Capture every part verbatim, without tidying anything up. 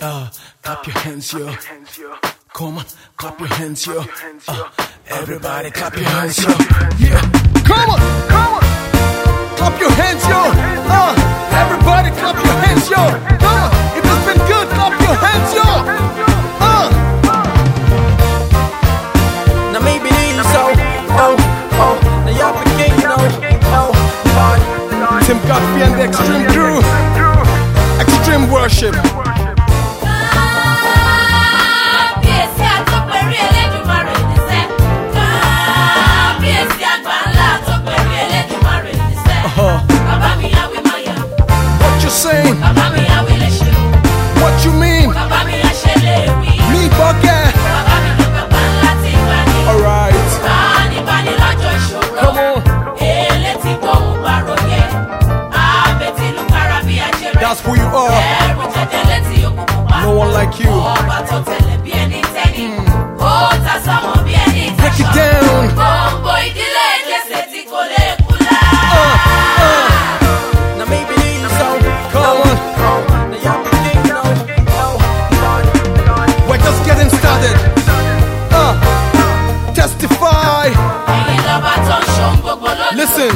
Uh, clap your hands, yo. Come on, clap your hands, yo. Uh, everybody, clap your hands, yo. Yeah, come on, come on, clap your hands, yo. Uh, everybody, clap your hands, yo. Come on, if it's been good, clap your hands, yo. Uh. Now maybe these, oh, oh, oh. Now y'all begin, you know, oh, oh. Tim Godfrey and the Extreme Crew, Extreme Worship. What you saying? What you mean? Me bucket. Alright. Come on. That's who you are. No one like you. Mm. Break it down. Listen.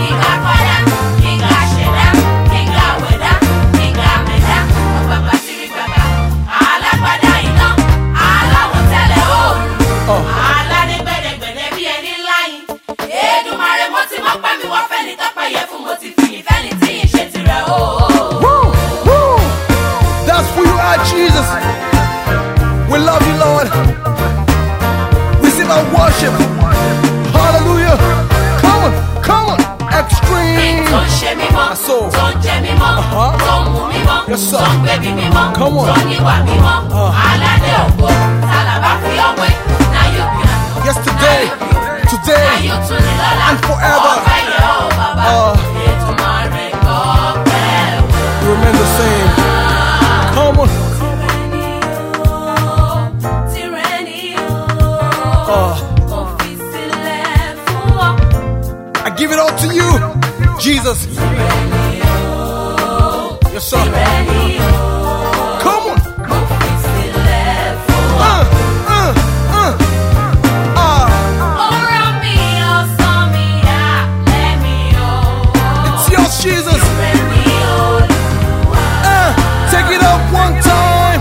That's who you are, Jesus. We love you, Lord. Receive our worship. Hallelujah. Come on, come on, Extreme. I saw. Uh-huh. Yes, sir. Come on. Uh. Yesterday, today, and forever. Uh. You remain the same. Come on. Uh. I give it all to you, Jesus. Yes, sir. Come on. Uh, uh, uh, uh. It's yours, Jesus. Uh, take it up one time.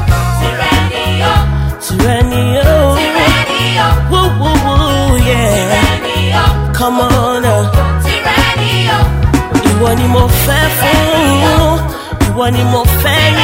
Tyranny-o. Woo, woo, woo, yeah. Come on. Uh. Ìwọ ni mo fẹ́ fún, ìwọ ni mo fẹ́